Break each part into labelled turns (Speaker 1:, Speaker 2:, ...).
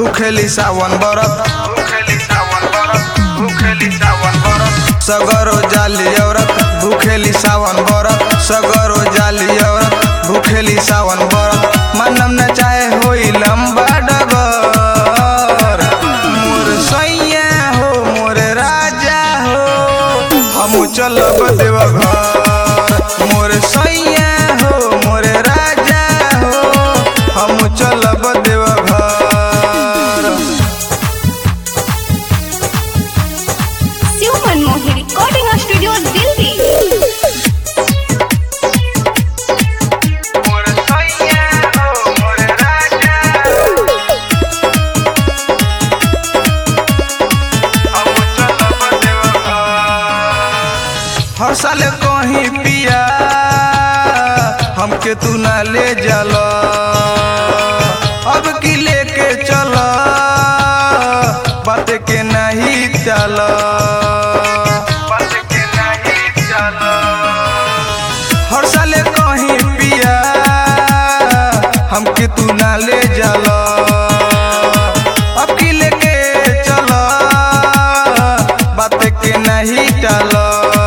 Speaker 1: भूखेली सावन बरत सगरो जाली औरत भूखेली सावन बरत सगरो जाली औरत भूखेली सावन बरत मनम न चाहे होई लंबा डगर मोर सैया हो मोर राजा हो हम चलब देवघर मोर सैया हो मोर राजा हो हम चलब देवघर
Speaker 2: मनमोही रिकॉर्डिंग स्टूडियो दिल्ली।
Speaker 1: हर साल कहीं पिया हमके तू ना ले जाला अब की लेके चला बात के नहीं चला हर साल कहीं पिया हमके तू ना ले जाला अब की लेके चला बात के नहीं चला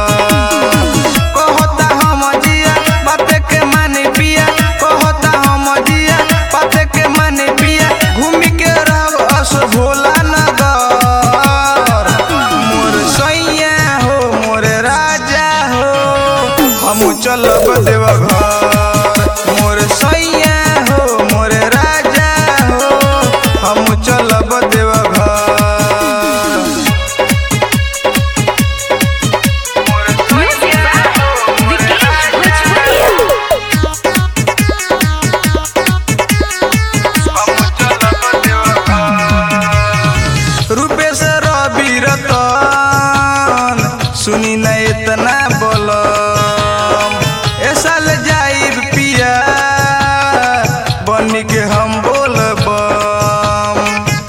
Speaker 1: भोला नगर मोर सैया हो मोर राजा हो हम चलब देवघर मोर सैया हो मोर राजा हो हम चलब देवघर रूपेश रवि रतन सुनी न इतना बोलम ए साल जाइब पिया बनी के हम बोलबम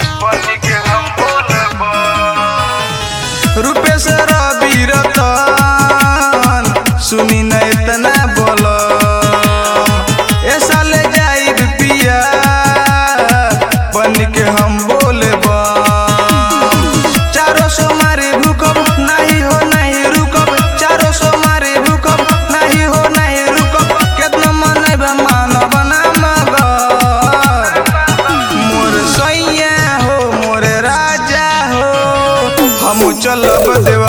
Speaker 1: रूपेश रवि रतन सुनी न इतना बोलम ए साल जाइब पिया बनी के हम बोलबम हम चलब देव